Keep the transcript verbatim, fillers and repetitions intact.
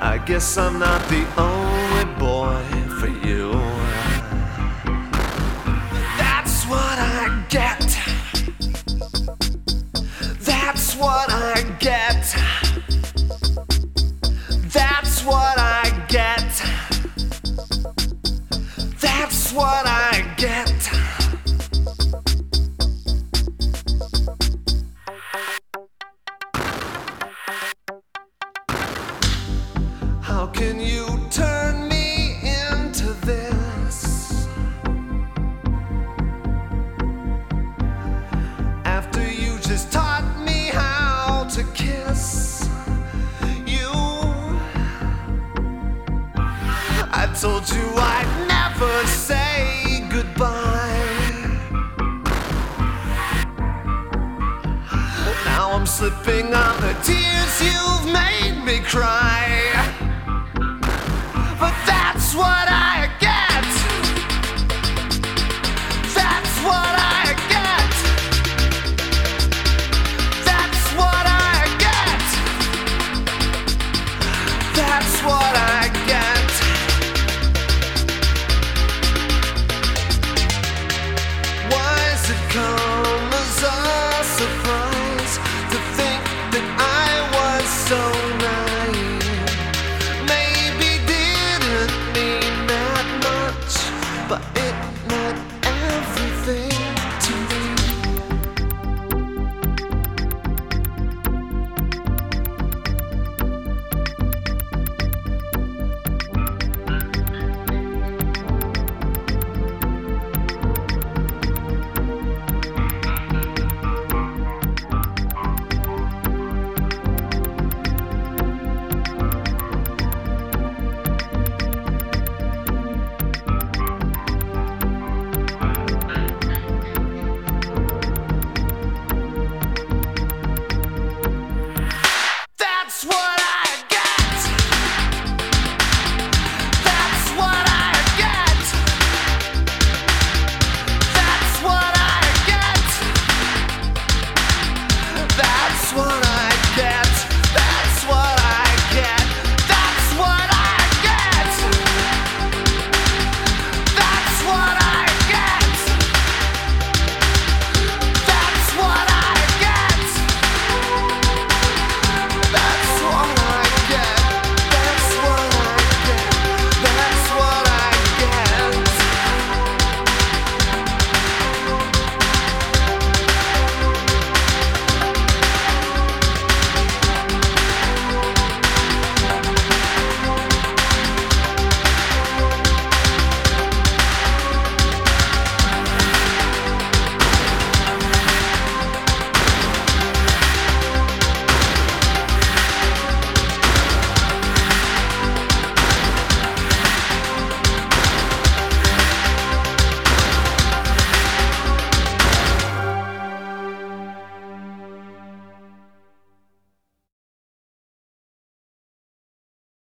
I guess I'm not the only boy for you. That's what I get. That's what I get. That's what I get. That's what I get. How can you turn me into this after you just taught me how to kiss you? I told you I'd never say goodbye. Now I'm slipping on the tears you've made me cry. But that's what I get. That's what I get. That's what I get. That's what I get.